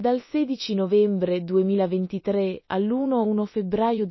Dal 16 novembre 2023 all'1 febbraio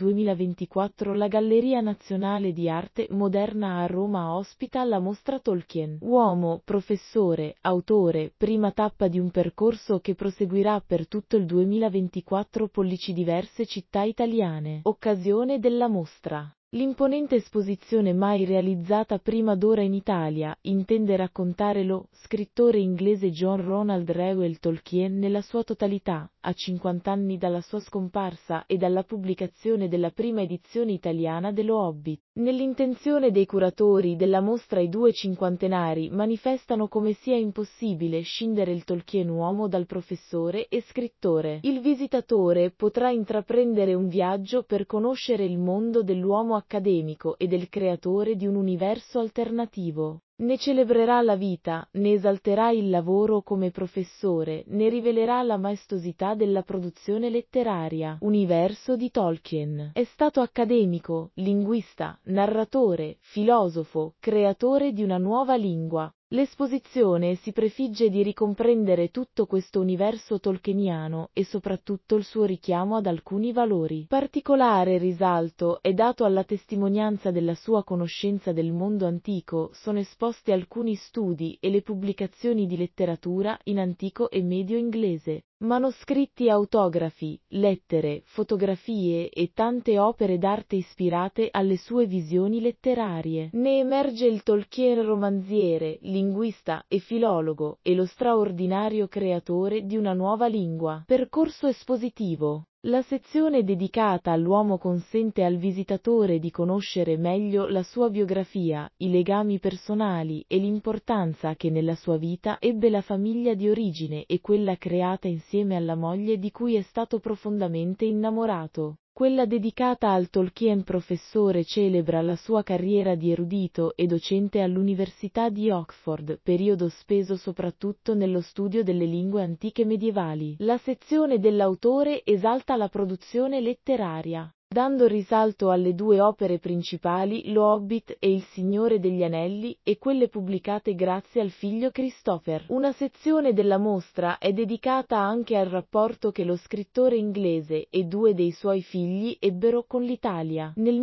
2024 la Galleria Nazionale di Arte Moderna a Roma ospita la mostra Tolkien. Uomo, professore, autore, prima tappa di un percorso che proseguirà per tutto il 2024 pollici diverse città italiane. Occasione della mostra. L'imponente esposizione mai realizzata prima d'ora in Italia intende raccontare lo scrittore inglese John Ronald Reuel Tolkien nella sua totalità, a 50 anni dalla sua scomparsa e dalla pubblicazione della prima edizione italiana dello Hobbit. Nell'intenzione dei curatori della mostra i due cinquantenari manifestano come sia impossibile scindere il Tolkien uomo dal professore e scrittore. Il visitatore potrà intraprendere un viaggio per conoscere il mondo dell'uomo accademico e del creatore di un universo alternativo. Ne celebrerà la vita, ne esalterà il lavoro come professore, ne rivelerà la maestosità della produzione letteraria. Universo di Tolkien. È stato accademico, linguista, narratore, filosofo, creatore di una nuova lingua. L'esposizione si prefigge di ricomprendere tutto questo universo tolkieniano e soprattutto il suo richiamo ad alcuni valori. Particolare risalto è dato alla testimonianza della sua conoscenza del mondo antico, sono esposti alcuni studi e le pubblicazioni di letteratura in antico e medio inglese. Manoscritti autografi, lettere, fotografie e tante opere d'arte ispirate alle sue visioni letterarie. Ne emerge il Tolkien romanziere, linguista e filologo, e lo straordinario creatore di una nuova lingua. Percorso espositivo. La sezione dedicata all'uomo consente al visitatore di conoscere meglio la sua biografia, i legami personali e l'importanza che nella sua vita ebbe la famiglia di origine e quella creata insieme alla moglie di cui è stato profondamente innamorato. Quella dedicata al Tolkien professore celebra la sua carriera di erudito e docente all'Università di Oxford, periodo speso soprattutto nello studio delle lingue antiche medievali. La sezione dell'autore esalta la produzione letteraria, dando risalto alle due opere principali, Lo Hobbit e Il Signore degli Anelli, e quelle pubblicate grazie al figlio Christopher. Una sezione della mostra è dedicata anche al rapporto che lo scrittore inglese e due dei suoi figli ebbero con l'Italia. Nel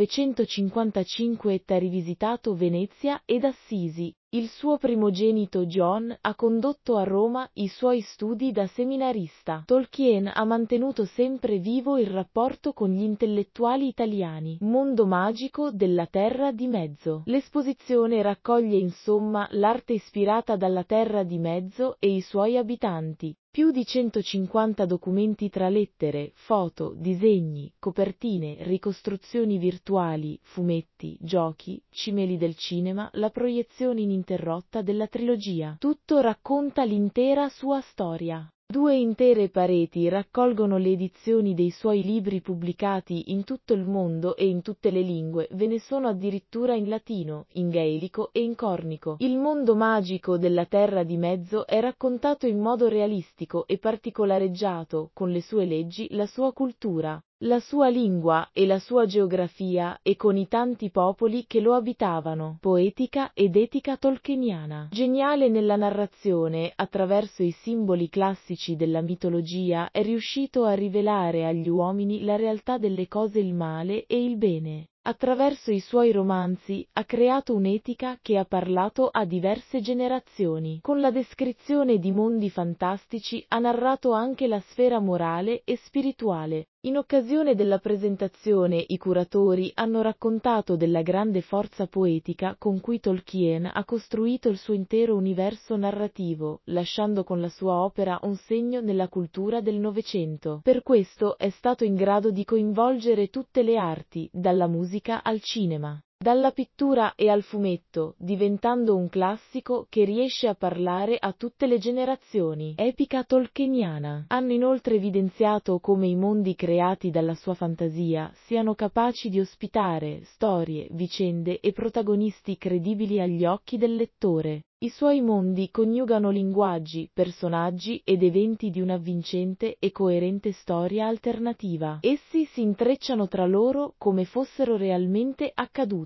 1955 ha rivisitato Venezia ed Assisi. Il suo primogenito John ha condotto a Roma i suoi studi da seminarista. Tolkien ha mantenuto sempre vivo il rapporto con gli intellettuali italiani. Mondo magico della Terra di Mezzo. L'esposizione raccoglie insomma l'arte ispirata dalla Terra di Mezzo e i suoi abitanti. Più di 150 documenti tra lettere, foto, disegni, copertine, ricostruzioni virtuali, fumetti, giochi, cimeli del cinema, la proiezione ininterrotta della trilogia. Tutto racconta l'intera sua storia. 2 intere pareti raccolgono le edizioni dei suoi libri pubblicati in tutto il mondo e in tutte le lingue, ve ne sono addirittura in latino, in gaelico e in cornico. Il mondo magico della Terra di Mezzo è raccontato in modo realistico e particolareggiato, con le sue leggi, la sua cultura, la sua lingua e la sua geografia, e con i tanti popoli che lo abitavano. Poetica ed etica tolkieniana. Geniale nella narrazione, attraverso i simboli classici della mitologia, è riuscito a rivelare agli uomini la realtà delle cose, il male e il bene. Attraverso i suoi romanzi ha creato un'etica che ha parlato a diverse generazioni. Con la descrizione di mondi fantastici ha narrato anche la sfera morale e spirituale. In occasione della presentazione i curatori hanno raccontato della grande forza poetica con cui Tolkien ha costruito il suo intero universo narrativo, lasciando con la sua opera un segno nella cultura del Novecento. Per questo è stato in grado di coinvolgere tutte le arti, dalla musica al cinema, dalla pittura e al fumetto, diventando un classico che riesce a parlare a tutte le generazioni. Epica tolkieniana. Hanno inoltre evidenziato come i mondi creati dalla sua fantasia siano capaci di ospitare storie, vicende e protagonisti credibili agli occhi del lettore. I suoi mondi coniugano linguaggi, personaggi ed eventi di un'avvincente e coerente storia alternativa. Essi si intrecciano tra loro come fossero realmente accaduti.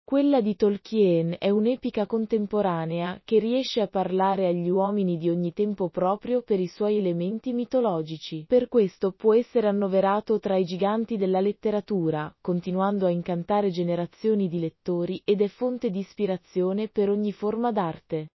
Quella di Tolkien è un'epica contemporanea che riesce a parlare agli uomini di ogni tempo proprio per i suoi elementi mitologici. Per questo può essere annoverato tra i giganti della letteratura, continuando a incantare generazioni di lettori ed è fonte di ispirazione per ogni forma d'arte.